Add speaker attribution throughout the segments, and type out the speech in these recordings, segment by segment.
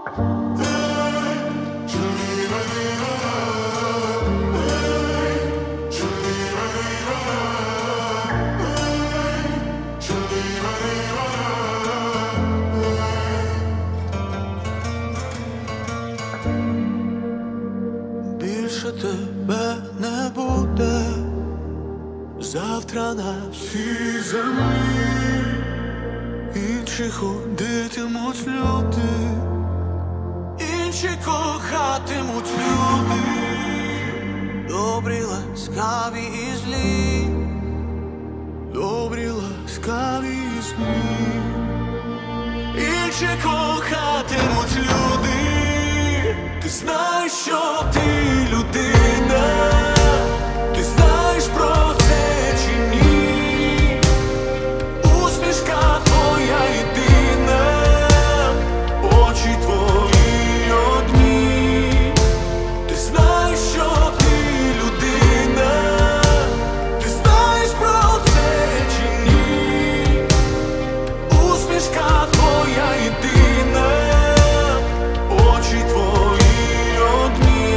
Speaker 1: Більше тебе не буде завтра на всій землі. Інші ходитимуть люди, інші кохатимуть люди, добрі, ласкаві і злі, добрі, ласкаві і злі, інші кохатимуть люди. Ти знаєш, що ти людина, ти знаєш про це чи ні? Усмішка твоя єдина, очі твої одні. Ти знаєш, що ти людина, ти знаєш про це чи ні? Усмішка твоя єдина, очі твої одні.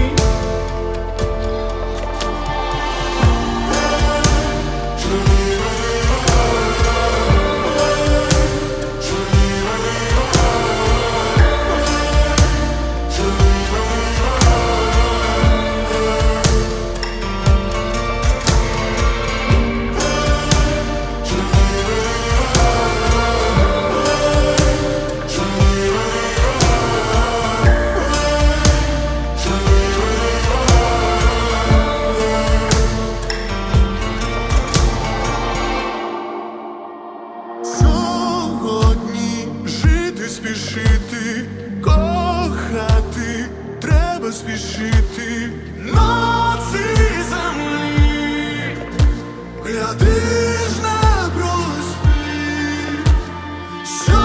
Speaker 1: Сьогодні жити, спішити, кохати, треба спішити на цій землі. Гляди ж, не проспи.